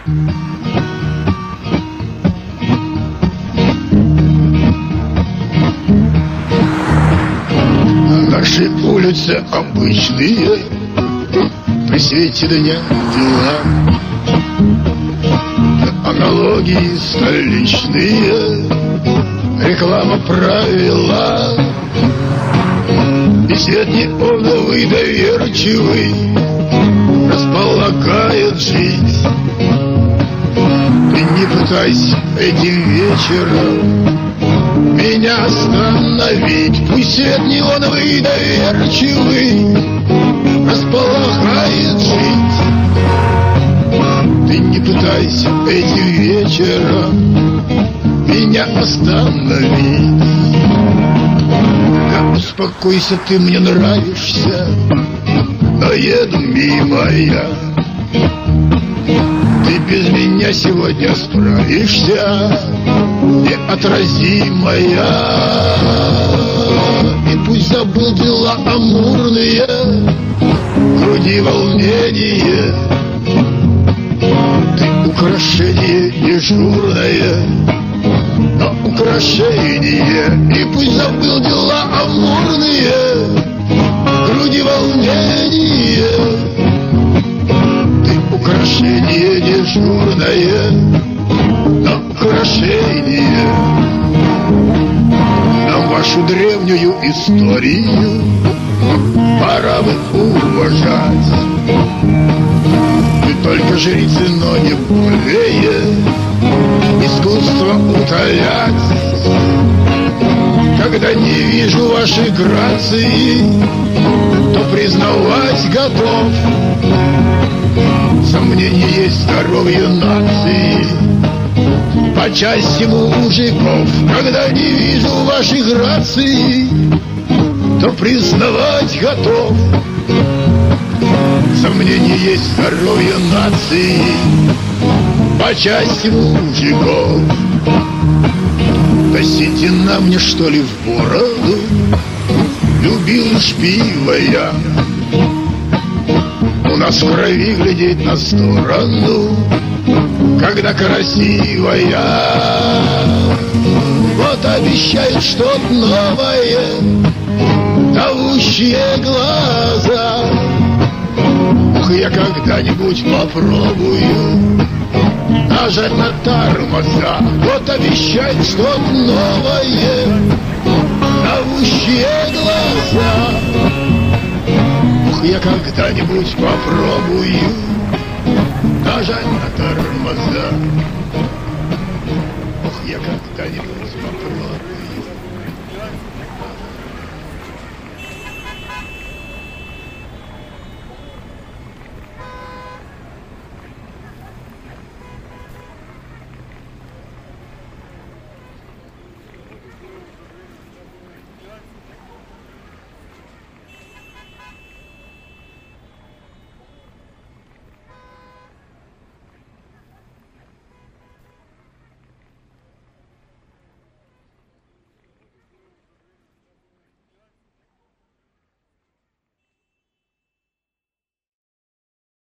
Наши улицы обычные, при свете дня дела, аналогии столичные реклама провела. И свет неоновый доверчивый располагает жить. Ты не пытайся этим вечером меня остановить. Пусть свет неоновый доверчивый располагает жить. Ты не пытайся этим вечером меня остановить. Да успокойся, ты мне нравишься, но еду мимо я. Ты без меня сегодня справишься, неотразимая. И пусть забыл дела амурные, в груди волнение. Ты украшение дежурное, но украшение. И пусть забыл дела амурные, в груди волнение. Ты украшение дежурное, но украшение. Нам вашу древнюю историю пора бы уважать. Вы только жрицы, но не более искусство утолять. Когда не вижу вашей грации, то признавать готов. Сомнение есть здоровье нации по части мужиков. Когда не вижу вашей грации, то признавать готов. Сомнение есть здоровье нации по части мужиков. Досите на мне, что ли, в бороду, любил шпива я. У нас в крови глядеть на сторону, когда красивая. Вот обещают что-то новое, зовущие глаза. Ух, я когда-нибудь попробую нажать на тормоза. Вот обещают что-то новое, зовущие глаза. Ух, я когда-нибудь попробую